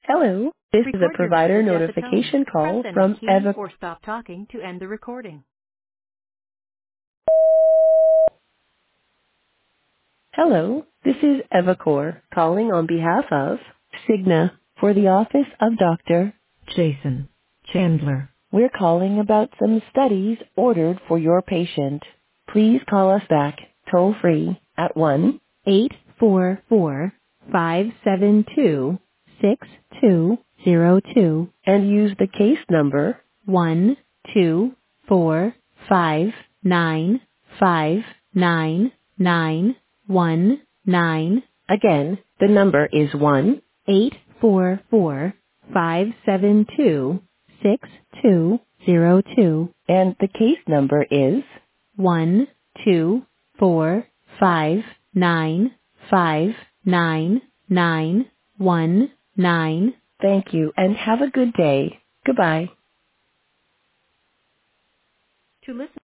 Hello, this is a Record your provider message at the tone. notification Press call any from key Eva. or stop talking to end the recording. Hello, this is Evacor calling on behalf of Cigna for the office of Dr. Jason Chandler. We're calling about some studies ordered for your patient. Please call us back toll free at 1-844-572-6202 and use the case number 124595919. Again, the number is 1-844-572-6202 and the case number is 124595919. Thank you and have a good day. Goodbye. To listen